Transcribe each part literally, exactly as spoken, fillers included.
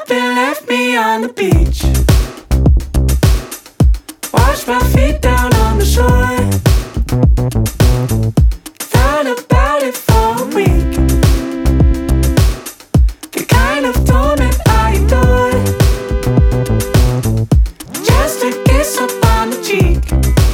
up and left me on the beach. Washed my feet down on the shore. Thought about it for a week. The kind of torment I adore. Just a kiss up on the cheek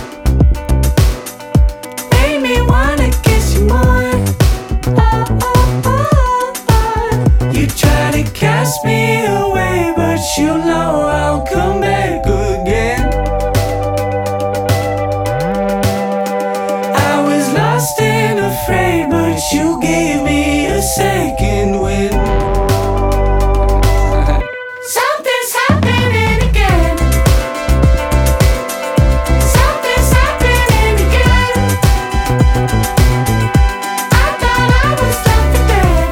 made me wanna kiss you more. Oh, oh, oh, oh. You try to cast me away, but you know I'll come back again. I was lost and afraid, but you gave me a second wind. Something's happening again. Something's happening again. I thought I was done for dead.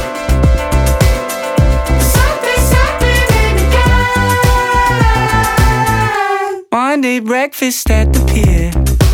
Something's happening again. Monday breakfast at the pier.